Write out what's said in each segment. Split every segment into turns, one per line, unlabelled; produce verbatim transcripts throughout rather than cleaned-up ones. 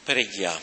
Preghiamo.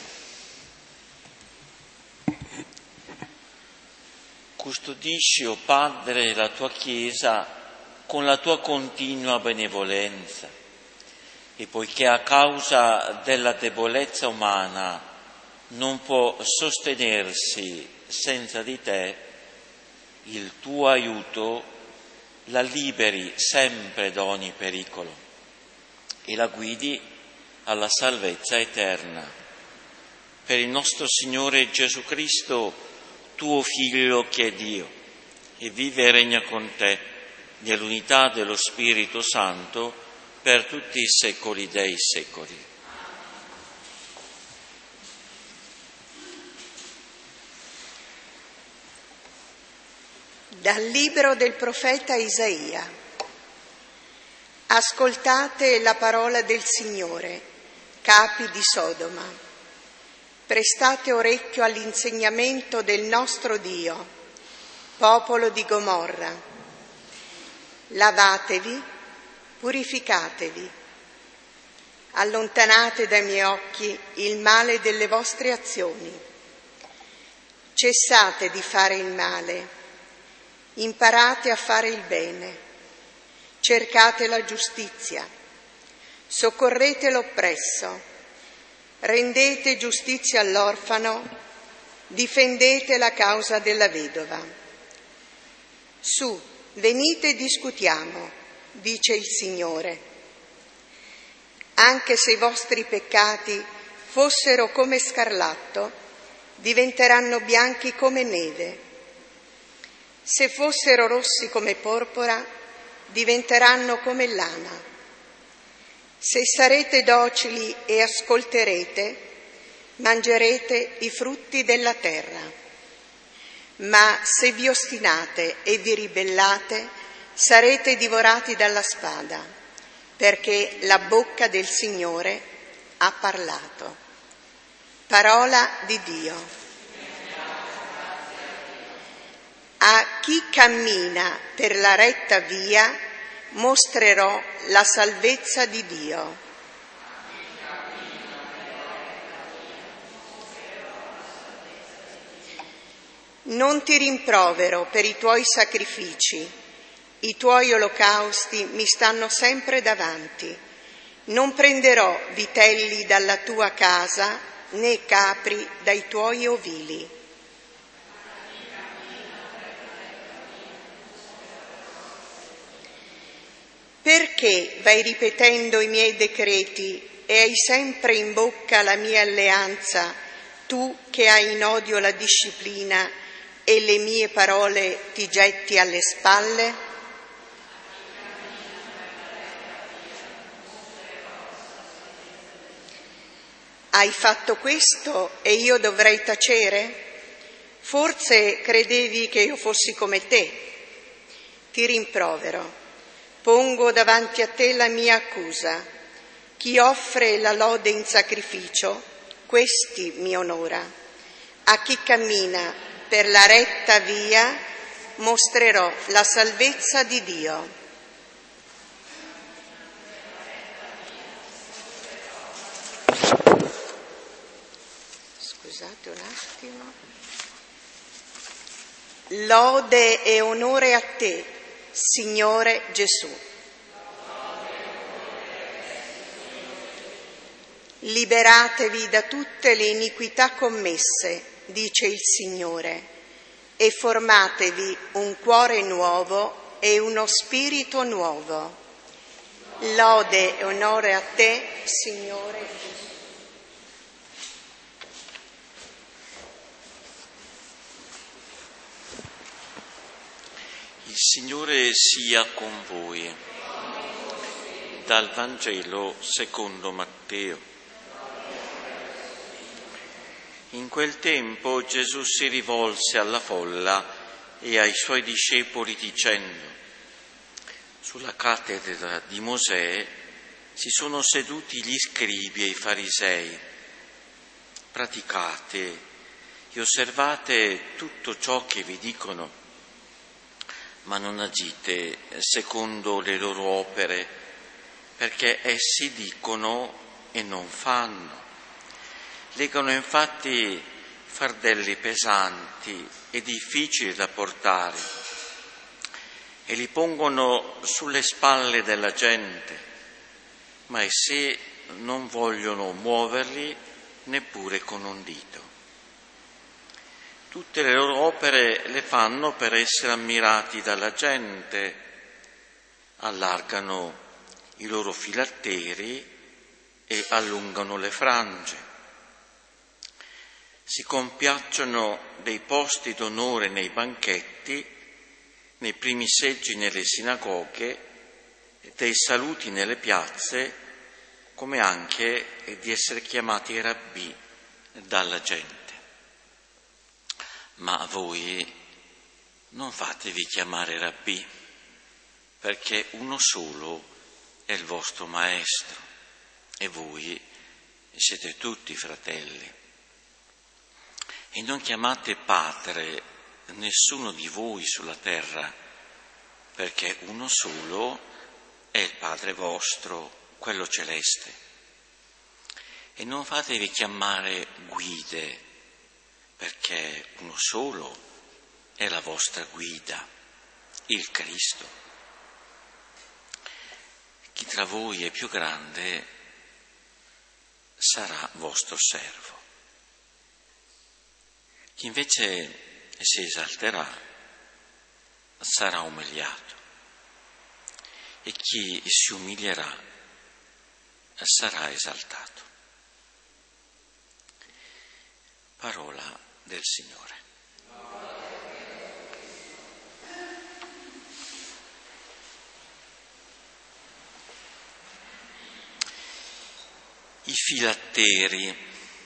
Custodisci, o Padre, la tua Chiesa con la tua continua benevolenza e poiché a causa della debolezza umana non può sostenersi senza di te, il tuo aiuto la liberi sempre da ogni pericolo e la guidi alla salvezza eterna. Per il nostro Signore Gesù Cristo, tuo Figlio che è Dio, e vive e regna con te nell'unità dello Spirito Santo per tutti i secoli dei secoli.
Dal libro del profeta Isaia. Ascoltate la parola del Signore, capi di Sodoma. Prestate orecchio all'insegnamento del nostro Dio, popolo di Gomorra. Lavatevi, purificatevi. Allontanate dai miei occhi il male delle vostre azioni. Cessate di fare il male, imparate a fare il bene. Cercate la giustizia, soccorrete l'oppresso, rendete giustizia all'orfano, difendete la causa della vedova. Su, venite e discutiamo, dice il Signore. Anche se i vostri peccati fossero come scarlatto, diventeranno bianchi come neve. Se fossero rossi come porpora, diventeranno come lana. Se sarete docili e ascolterete, mangerete i frutti della terra. Ma se vi ostinate e vi ribellate, sarete divorati dalla spada, perché la bocca del Signore ha parlato. Parola di Dio. A chi cammina per la retta via mostrerò la salvezza di Dio. Non ti rimprovero per i tuoi sacrifici, i tuoi olocausti mi stanno sempre davanti. Non prenderò vitelli dalla tua casa né capri dai tuoi ovili. Perché vai ripetendo i miei decreti e hai sempre in bocca la mia alleanza, tu che hai in odio la disciplina e le mie parole ti getti alle spalle? Hai fatto questo e io dovrei tacere? Forse credevi che io fossi come te. Ti rimprovero. Pongo davanti a te la mia accusa. Chi offre la lode in sacrificio, questi mi onora. A chi cammina per la retta via, mostrerò la salvezza di Dio. Scusate un attimo. Lode e onore a te, Signore Gesù. Liberatevi da tutte le iniquità commesse, dice il Signore, e formatevi un cuore nuovo e uno spirito nuovo. Lode e onore a te, Signore Gesù.
Il Signore sia con voi. Dal Vangelo secondo Matteo. In quel tempo Gesù si rivolse alla folla e ai suoi discepoli dicendo: sulla cattedra di Mosè si sono seduti gli scribi e i farisei. Praticate e osservate tutto ciò che vi dicono, ma non agite secondo le loro opere, perché essi dicono e non fanno. legano infatti fardelli pesanti e difficili da portare e li pongono sulle spalle della gente, ma essi non vogliono muoverli neppure con un dito. Tutte le loro opere le fanno per essere ammirati dalla gente, allargano i loro filatteri e allungano le frange. Si compiacciono dei posti d'onore nei banchetti, nei primi seggi nelle sinagoghe, dei saluti nelle piazze, come anche di essere chiamati rabbì dalla gente. Ma voi non fatevi chiamare rabbì, perché uno solo è il vostro maestro e voi siete tutti fratelli. E non chiamate padre nessuno di voi sulla terra, perché uno solo è il Padre vostro, quello celeste. E non fatevi chiamare guide, perché uno solo è la vostra guida, il Cristo. Chi tra voi è più grande sarà vostro servo. Chi invece si esalterà sarà umiliato e chi si umilierà sarà esaltato. Parola del Signore. I filatteri.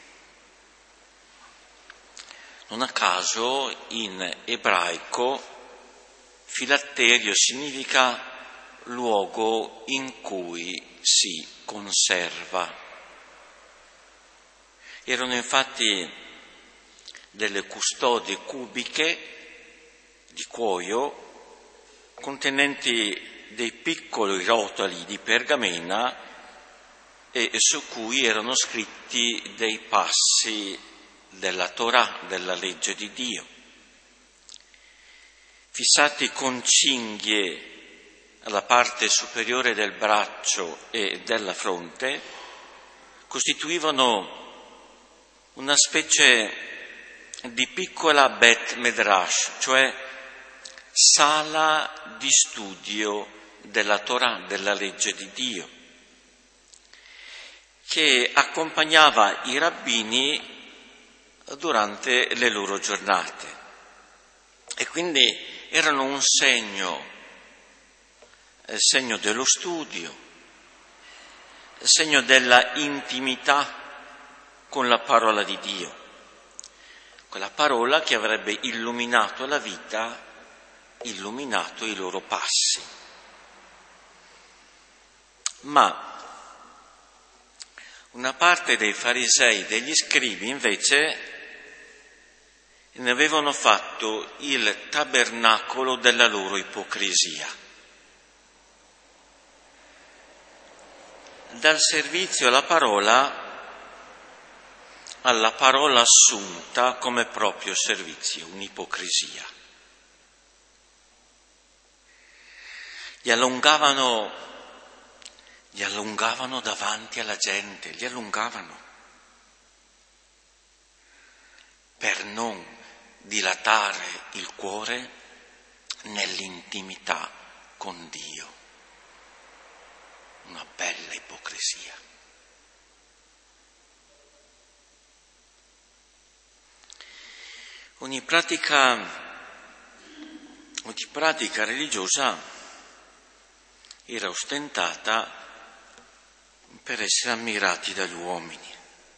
Non a caso in ebraico filatterio significa luogo in cui si conserva. Erano infatti delle custodie cubiche di cuoio contenenti dei piccoli rotoli di pergamena e su cui erano scritti dei passi della Torah, della legge di Dio, fissati con cinghie alla parte superiore del braccio e della fronte, costituivano una specie di piccola Bet Medrash, cioè sala di studio della Torah, della legge di Dio, che accompagnava i rabbini durante le loro giornate e quindi erano un segno, eh, segno dello studio, segno della intimità con la parola di Dio, quella parola che avrebbe illuminato la vita, illuminato i loro passi. Ma una parte dei farisei e degli scribi invece ne avevano fatto il tabernacolo della loro ipocrisia. Dal servizio alla parola alla parola assunta come proprio servizio, un'ipocrisia. Gli allungavano, gli allungavano davanti alla gente, li allungavano per non dilatare il cuore nell'intimità con Dio. Una bella ipocrisia. Ogni pratica, ogni pratica religiosa era ostentata per essere ammirati dagli uomini,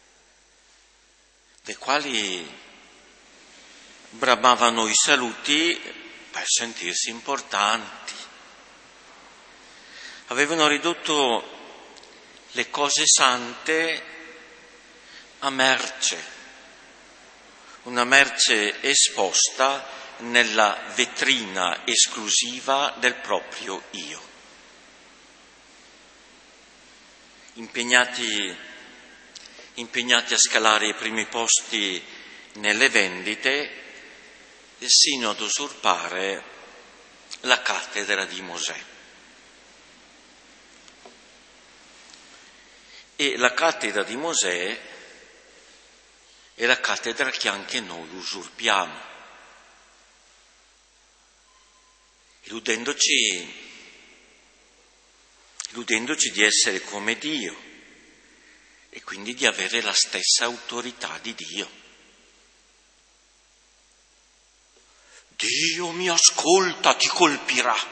dei quali bramavano i saluti per sentirsi importanti. Avevano ridotto le cose sante a merce, una merce esposta nella vetrina esclusiva del proprio io. Impegnati impegnati a scalare i primi posti nelle vendite, sino ad usurpare la cattedra di Mosè. E la cattedra di Mosè è la cattedra che anche noi usurpiamo, illudendoci, illudendoci di essere come Dio e quindi di avere la stessa autorità di Dio. Dio mi ascolta, ti colpirà.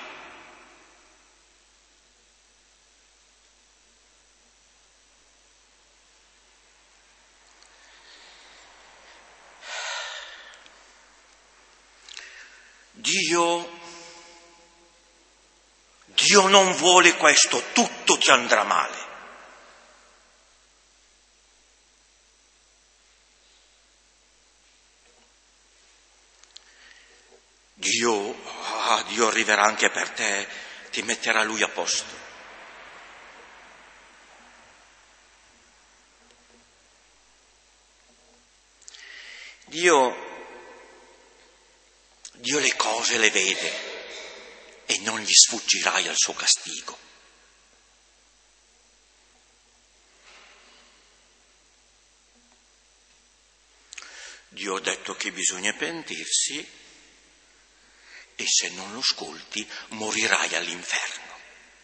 Dio, Dio non vuole questo, tutto ti andrà male. Dio, ah, Dio arriverà anche per te, ti metterà Lui a posto. Dio, Dio le cose le vede e non gli sfuggirai al suo castigo. Dio ha detto che bisogna pentirsi e se non lo ascolti morirai all'inferno.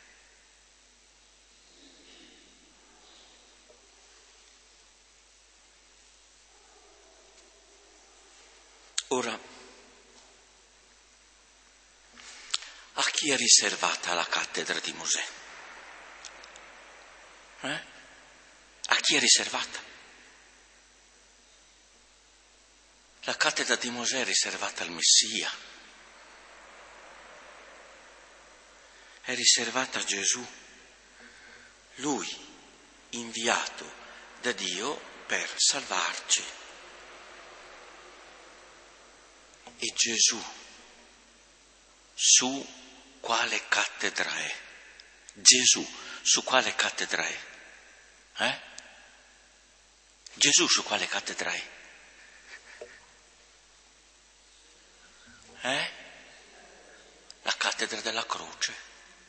Ora, a chi è riservata la cattedra di Mosè? Eh? A chi è riservata? La cattedra di Mosè è riservata al Messia. È riservata a Gesù, Lui inviato da Dio per salvarci. E Gesù su quale cattedra è? Gesù su quale cattedra è? Eh? Gesù su quale cattedra è? Eh? La cattedra della croce.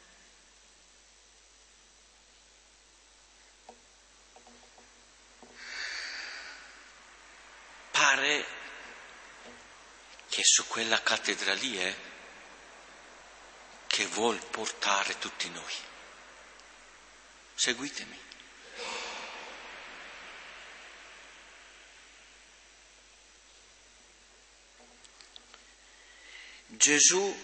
Pare che su quella cattedra lì è che vuol portare tutti noi. Seguitemi. Gesù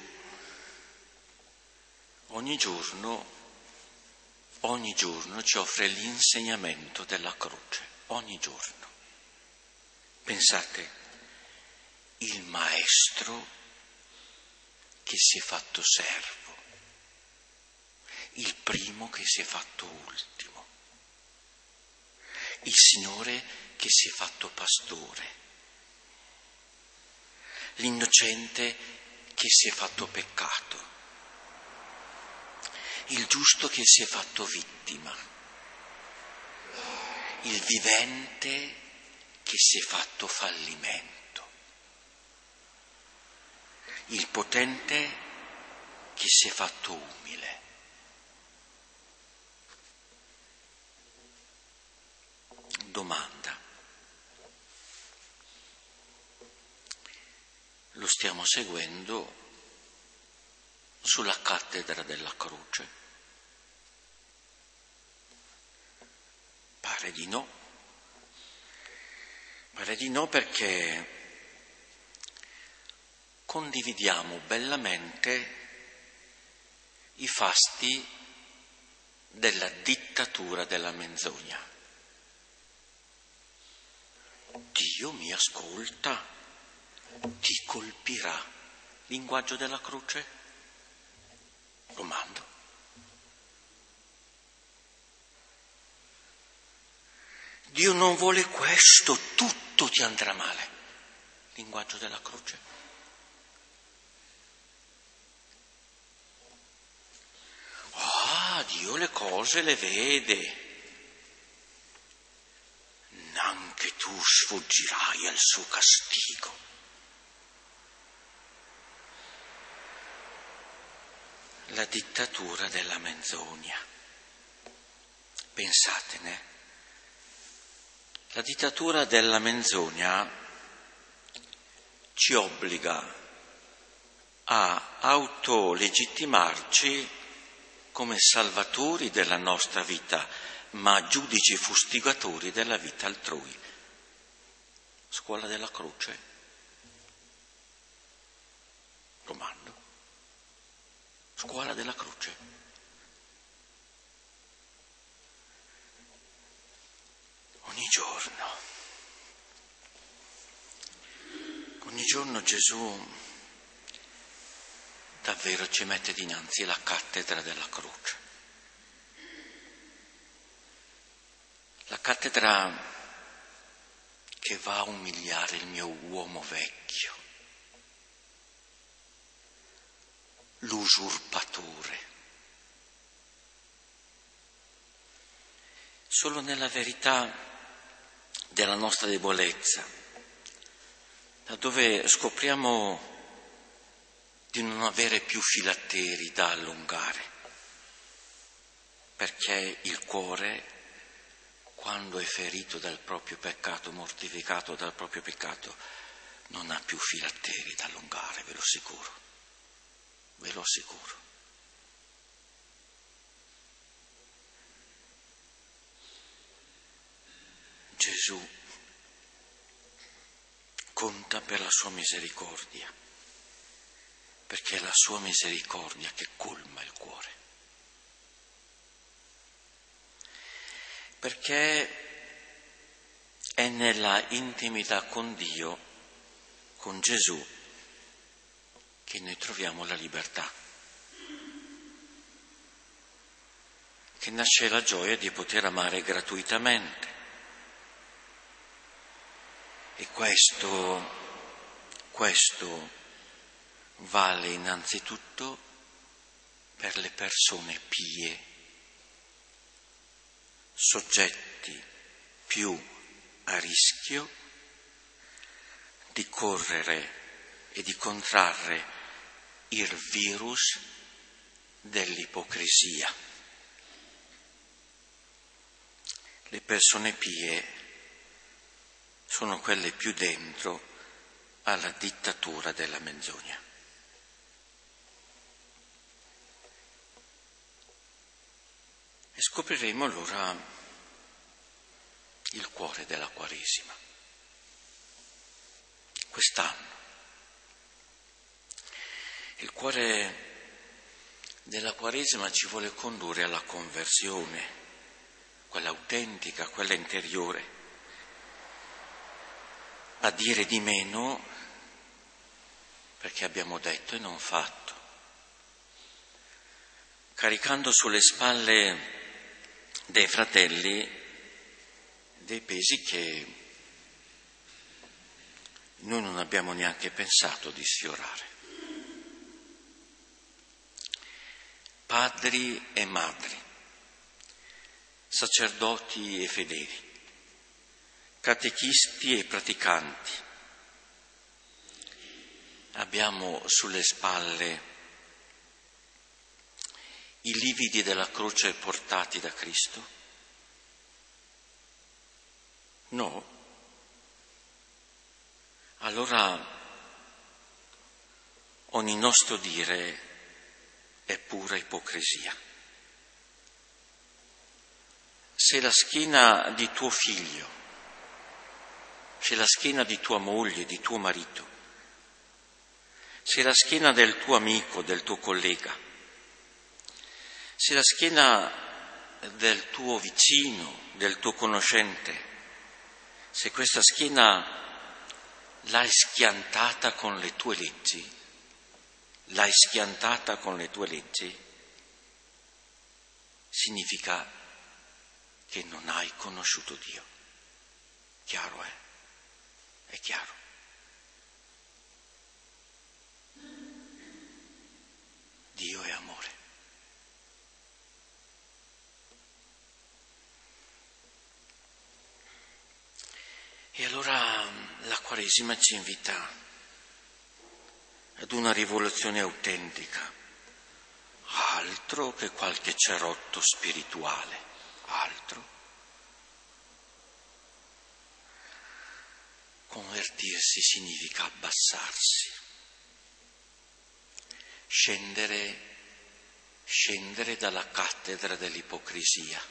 ogni giorno, ogni giorno ci offre l'insegnamento della croce, ogni giorno. Pensate, il maestro che si è fatto servo, il primo che si è fatto ultimo, il Signore che si è fatto pastore, l'innocente che si è fatto peccato, il giusto che si è fatto vittima, il vivente che si è fatto fallimento, il potente che si è fatto umile. Domanda. Lo stiamo seguendo sulla cattedra della croce? Pare di no. Pare di no perché condividiamo bellamente i fasti della dittatura della menzogna. Dio mi ascolta, ti colpirà. Linguaggio della croce? Domando. Dio non vuole questo, tutto ti andrà male. Linguaggio della croce. Ah, Dio le cose le vede. tu sfuggirai al suo castigo. La dittatura della menzogna. Pensatene. La dittatura della menzogna ci obbliga a autolegittimarci come salvatori della nostra vita, ma giudici fustigatori della vita altrui. Scuola della croce. Domando. Scuola della croce. Ogni giorno, ogni giorno Gesù davvero ci mette dinanzi la cattedra della croce. La cattedra che va a umiliare il mio uomo vecchio, l'usurpatore. Solo nella verità della nostra debolezza, da dove scopriamo di non avere più filatteri da allungare, perché il cuore, quando è ferito dal proprio peccato, mortificato dal proprio peccato, non ha più filatteri da allungare, ve lo assicuro, ve lo assicuro. Gesù conta per la sua misericordia, perché è la sua misericordia che colma il cuore. Perché è nella intimità con Dio, con Gesù, che noi troviamo la libertà, che nasce la gioia di poter amare gratuitamente. E questo, questo vale innanzitutto per le persone pie, soggetti più a rischio di correre e di contrarre il virus dell'ipocrisia. Le persone pie sono quelle più dentro alla dittatura della menzogna. E scopriremo allora il cuore della Quaresima. Quest'anno. Il cuore della Quaresima ci vuole condurre alla conversione, quella autentica, quella interiore, a dire di meno perché abbiamo detto e non fatto, caricando sulle spalle dei fratelli dei pesi che noi non abbiamo neanche pensato di sfiorare. Padri e madri, sacerdoti e fedeli, catechisti e praticanti, abbiamo sulle spalle i lividi della croce portati da Cristo? No. Allora ogni nostro dire è pura ipocrisia. Se la schiena di tuo figlio, se la schiena di tua moglie, di tuo marito, se la schiena del tuo amico, del tuo collega, se la schiena del tuo vicino, del tuo conoscente, se questa schiena l'hai schiantata con le tue leggi, l'hai schiantata con le tue leggi, significa che non hai conosciuto Dio. Chiaro, eh? È chiaro. Dio è amore. E allora la Quaresima ci invita ad una rivoluzione autentica, altro che qualche cerotto spirituale, altro. Convertirsi significa abbassarsi, scendere, scendere dalla cattedra dell'ipocrisia.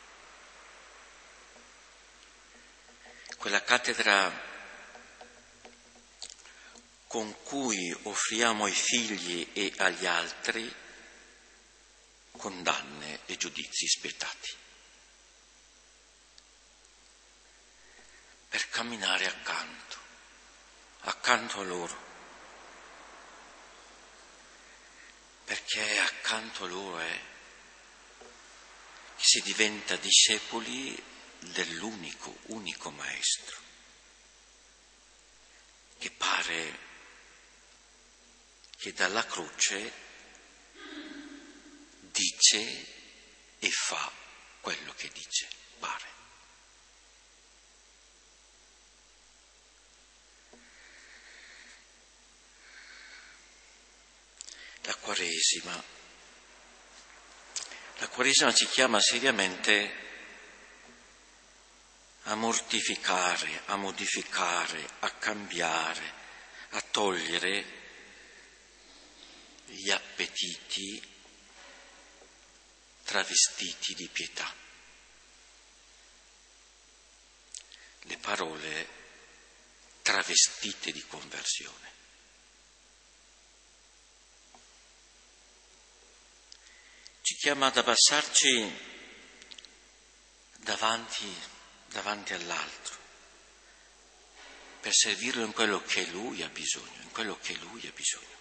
Quella cattedra con cui offriamo ai figli e agli altri condanne e giudizi spietati, per camminare accanto, accanto a loro, perché accanto a loro è che si diventa discepoli dell'unico, unico Maestro, che pare che dalla croce dice e fa quello che dice, pare. La Quaresima, la Quaresima ci chiama seriamente a mortificare, a modificare, a cambiare, a togliere gli appetiti travestiti di pietà, le parole travestite di conversione. Ci chiama ad abbassarci davanti, davanti all'altro, per servirlo in quello che lui ha bisogno, in quello che lui ha bisogno.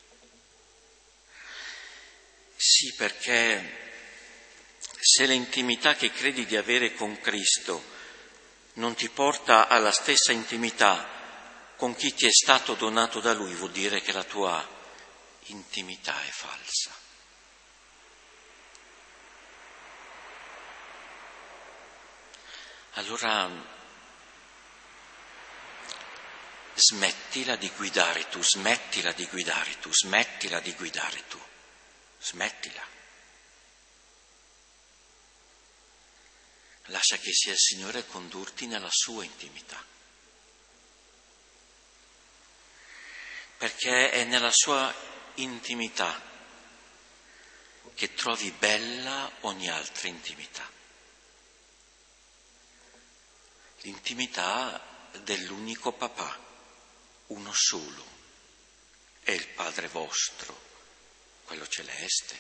Sì, perché se l'intimità che credi di avere con Cristo non ti porta alla stessa intimità con chi ti è stato donato da Lui, vuol dire che la tua intimità è falsa. Allora smettila di guidare tu, smettila di guidare tu, smettila di guidare tu, smettila. Lascia che sia il Signore a condurti nella sua intimità, perché è nella sua intimità che trovi bella ogni altra intimità. L'intimità dell'unico papà, uno solo, è il Padre vostro, quello celeste.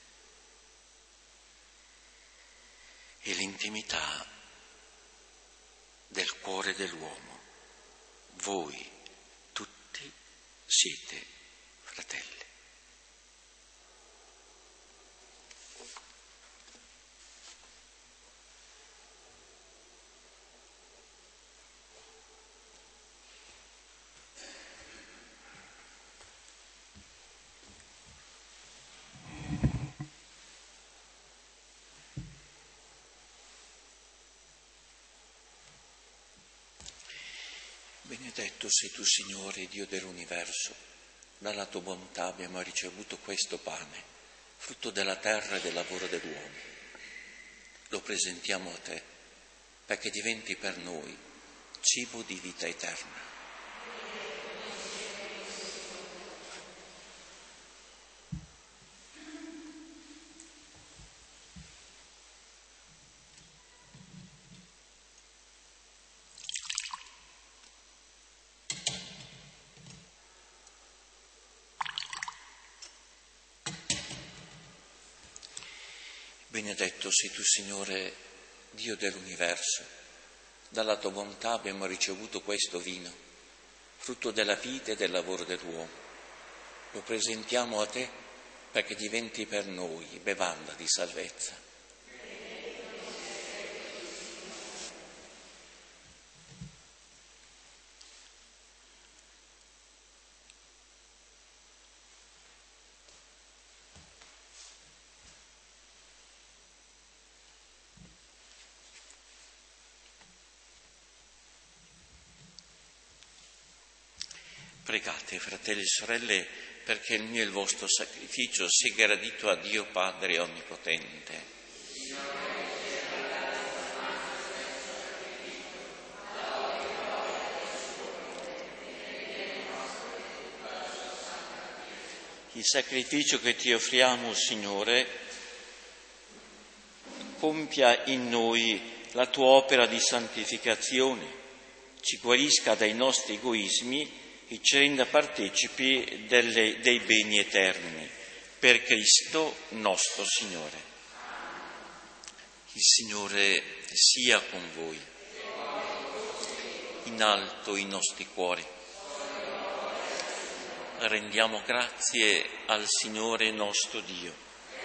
E l'intimità del cuore dell'uomo. Voi tutti siete fratelli. Benedetto sei tu, Signore, Dio dell'universo. Dalla tua bontà abbiamo ricevuto questo pane, frutto della terra e del lavoro dell'uomo. Lo presentiamo a te, perché diventi per noi cibo di vita eterna. Benedetto sei tu, Signore, Dio dell'universo. Dalla tua bontà abbiamo ricevuto questo vino, frutto della vita e del lavoro dell'uomo. Lo presentiamo a te perché diventi per noi bevanda di salvezza. Pregate, fratelli e sorelle, perché il mio e il vostro sacrificio sia gradito a Dio Padre Onnipotente. Il sacrificio che ti offriamo, Signore, compia in noi la tua opera di santificazione, ci guarisca dai nostri egoismi e ci renda partecipi delle, dei beni eterni, per Cristo nostro Signore. Il Signore sia con voi, in alto i nostri cuori. Rendiamo grazie al Signore nostro Dio.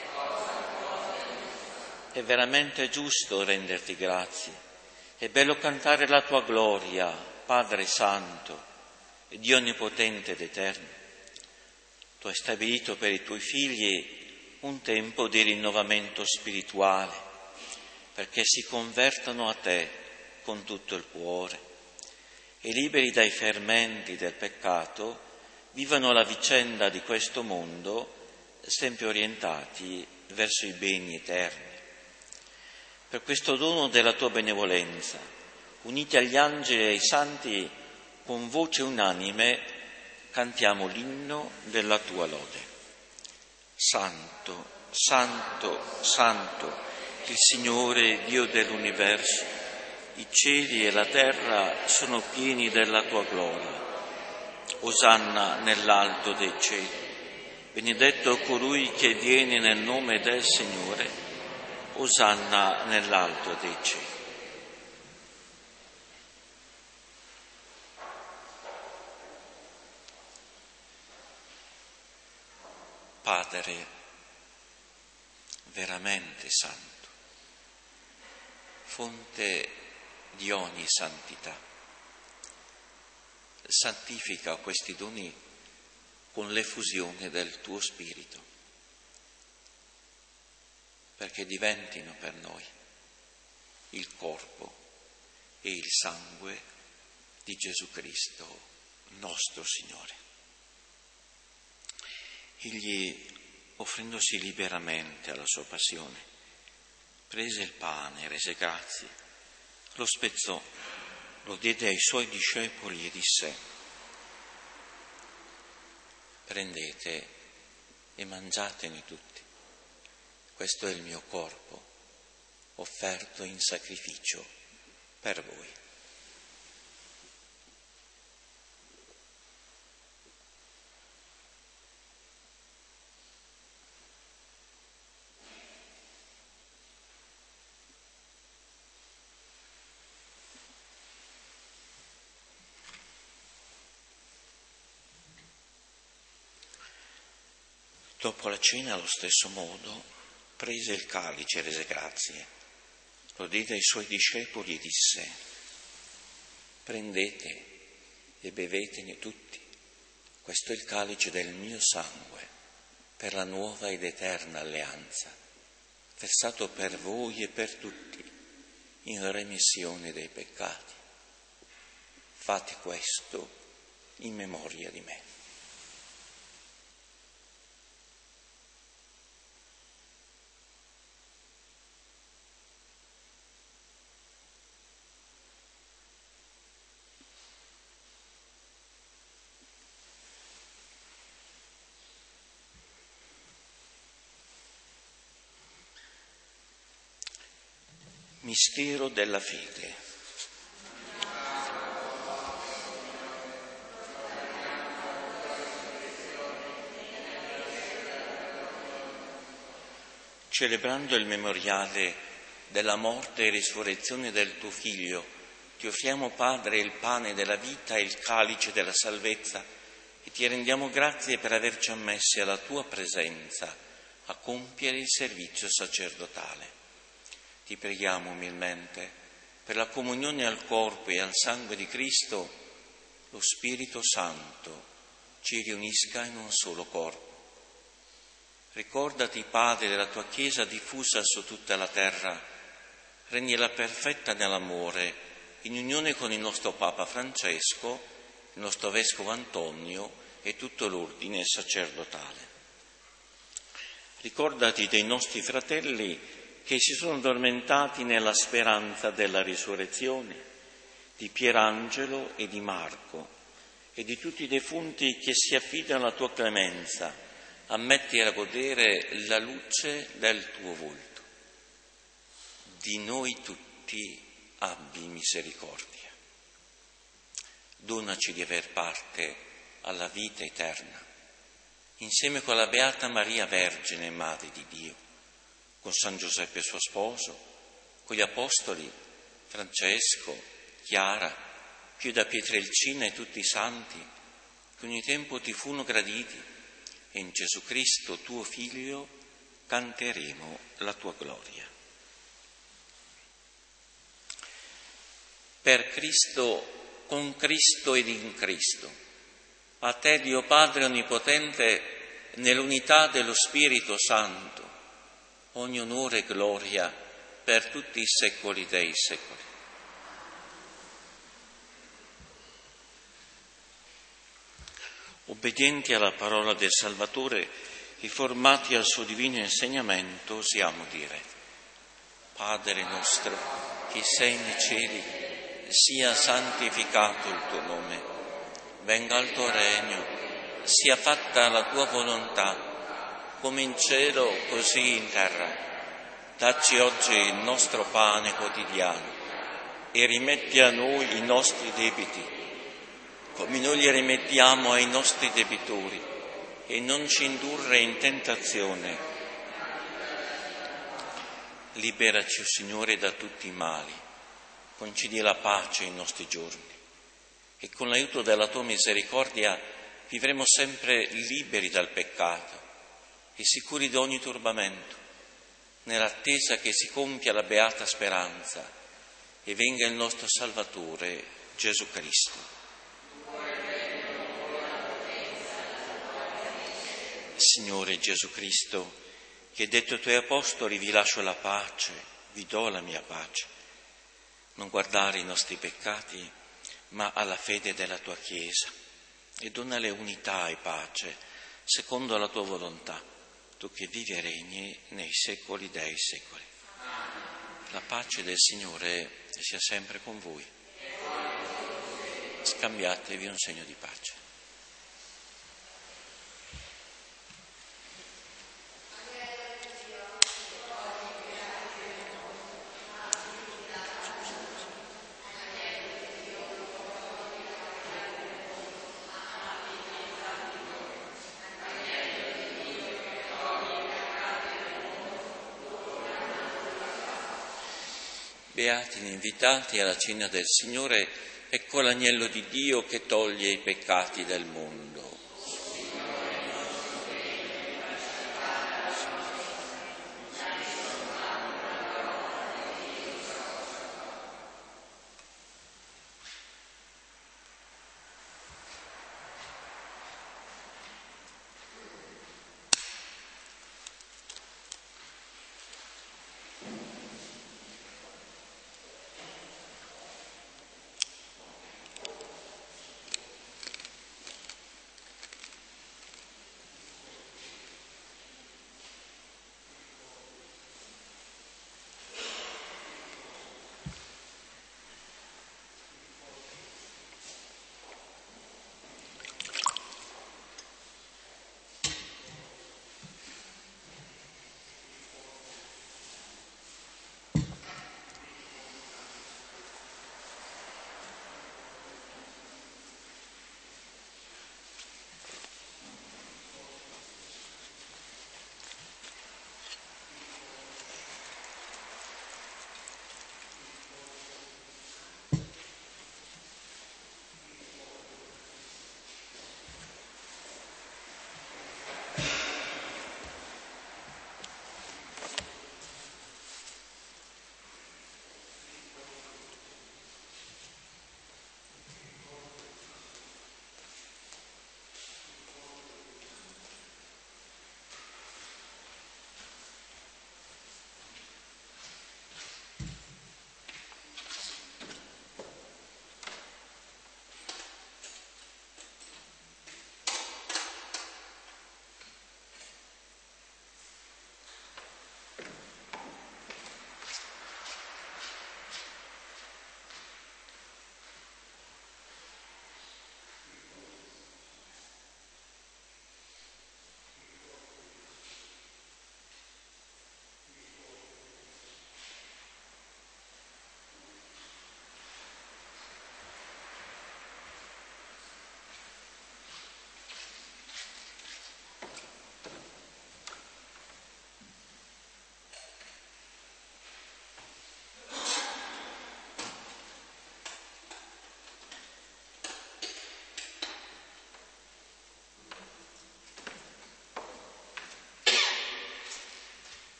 È veramente giusto renderti grazie. È bello cantare la tua gloria, Padre Santo, Dio Onnipotente ed Eterno. Tu hai stabilito per i tuoi figli un tempo di rinnovamento spirituale, perché si convertano a te con tutto il cuore e liberi dai fermenti del peccato vivano la vicenda di questo mondo sempre orientati verso i beni eterni. Per questo dono della tua benevolenza, uniti agli angeli e ai santi, con voce unanime cantiamo l'inno della tua lode. Santo, Santo, Santo, il Signore Dio dell'universo, i cieli e la terra sono pieni della tua gloria. Osanna nell'alto dei cieli, benedetto colui che viene nel nome del Signore, osanna nell'alto dei cieli. Padre veramente santo, fonte di ogni santità, santifica questi doni con l'effusione del tuo Spirito, perché diventino per noi il corpo e il sangue di Gesù Cristo, nostro Signore. Egli, offrendosi liberamente alla sua passione, prese il pane, rese grazie, lo spezzò, lo diede ai suoi discepoli e disse: prendete e mangiatene tutti, questo è il mio corpo, offerto in sacrificio per voi. Dopo la cena, allo stesso modo, prese il calice e rese grazie, lo diede ai suoi discepoli e disse: prendete e bevetene tutti, questo è il calice del mio sangue, per la nuova ed eterna alleanza, versato per voi e per tutti, in remissione dei peccati. Fate questo in memoria di me. Mistero della fede. Celebrando il memoriale della morte e risurrezione del tuo Figlio, ti offriamo, Padre, il pane della vita e il calice della salvezza e ti rendiamo grazie per averci ammessi alla tua presenza a compiere il servizio sacerdotale. Ti preghiamo umilmente, per la comunione al corpo e al sangue di Cristo, lo Spirito Santo ci riunisca in un solo corpo. Ricordati, Padre, della tua Chiesa diffusa su tutta la terra, regnila perfetta nell'amore, in unione con il nostro Papa Francesco, il nostro Vescovo Antonio e tutto l'ordine sacerdotale. Ricordati dei nostri fratelli che si sono addormentati nella speranza della risurrezione, di Pierangelo e di Marco, e di tutti i defunti che si affidano alla tua clemenza, ammetti a godere la luce del tuo volto. Di noi tutti abbi misericordia. Donaci di aver parte alla vita eterna, insieme con la Beata Maria Vergine, Madre di Dio, con San Giuseppe suo sposo, con gli Apostoli Francesco, Chiara, Pio da Pietrelcina e tutti i santi che ogni tempo ti furono graditi, e in Gesù Cristo tuo Figlio canteremo la tua gloria. Per Cristo, con Cristo ed in Cristo, a te Dio Padre Onnipotente, nell'unità dello Spirito Santo, ogni onore e gloria per tutti i secoli dei secoli. Obbedienti alla parola del Salvatore e formati al suo divino insegnamento, osiamo dire: Padre nostro, che sei nei cieli, sia santificato il tuo nome, venga il tuo regno, sia fatta la tua volontà, come in cielo così in terra. Dacci oggi il nostro pane quotidiano e rimetti a noi i nostri debiti, come noi li rimettiamo ai nostri debitori, e non ci indurre in tentazione. Liberaci, o Signore, da tutti i mali, concedi la pace ai nostri giorni, e con l'aiuto della tua misericordia vivremo sempre liberi dal peccato e sicuri di ogni turbamento, nell'attesa che si compia la beata speranza e venga il nostro Salvatore Gesù Cristo. Signore Gesù Cristo, che hai detto ai tuoi apostoli: vi lascio la pace, vi do la mia pace, non guardare i nostri peccati, ma alla fede della tua Chiesa, e donale unità e pace, secondo la tua volontà, tu che vivi e regni nei secoli dei secoli. La pace del Signore sia sempre con voi. Scambiatevi un segno di pace. Beati gli invitati alla cena del Signore, ecco l'agnello di Dio che toglie i peccati del mondo.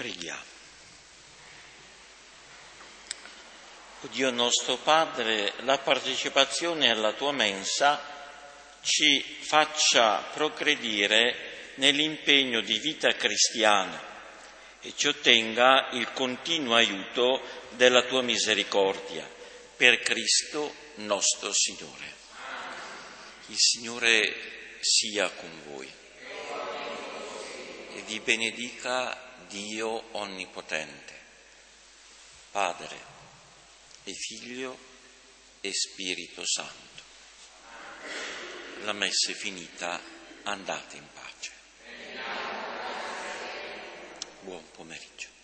Preghiamo. O Dio nostro Padre, la partecipazione alla tua mensa ci faccia progredire nell'impegno di vita cristiana e ci ottenga il continuo aiuto della tua misericordia. Per Cristo nostro Signore. Il Signore sia con voi e vi benedica Dio Onnipotente, Padre e Figlio e Spirito Santo. La messa è finita, andate in pace. Buon pomeriggio.